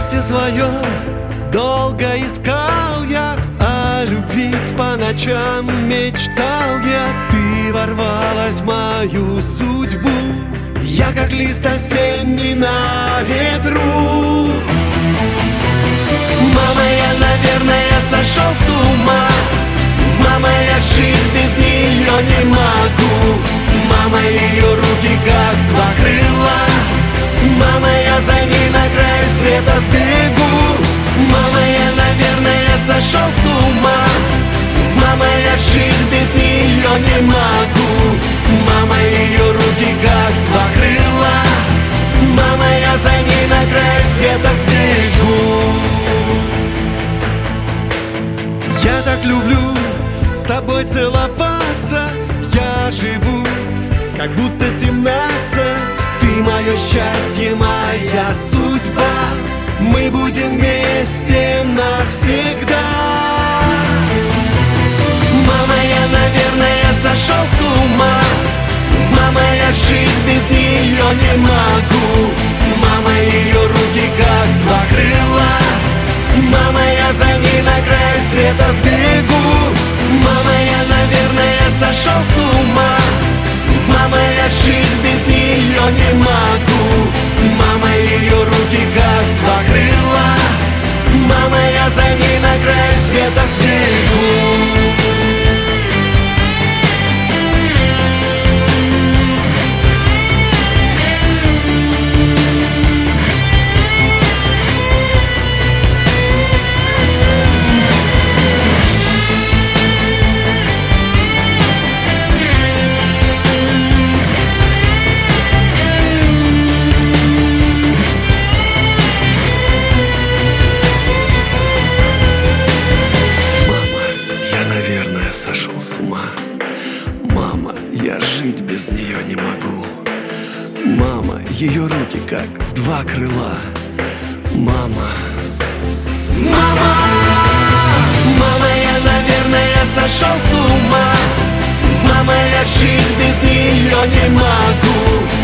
счастье свое долго искал я, о любви по ночам мечтал я. Ты ворвалась в мою судьбу, я как лист осенний на ветру. Мама, я, наверное, сошел с ума. Мама, я жить без нее не могу. Мама, ее руки как два крыла. Мама, я за ней на край света сбегу. Мама, я, наверное, сошел с ума. Мама, я жить без нее не могу. Мама, ее руки как два крыла. Мама, я за ней на край света сбегу. Я так люблю с тобой целоваться. Я живу как будто 17. Ты мое счастье, моя судьба. Мы будем вместе навсегда. Мама, я, наверное, сошел с ума. Мама, я жить без нее не могу. Мама, ее руки как два крыла. Мама, я за ней на край света сбегу. Мама, я, наверное, сошел с ума. Мама, я жить без нее не могу. Мама, ее руки как два крыла. Мама, я за ней на край света сбегу. Сошел с ума. Мама, я жить без нее не могу. Мама, ее руки как два крыла. Мама, мама, мама, я, наверное, сошел с ума. Мама, я жить без нее не могу.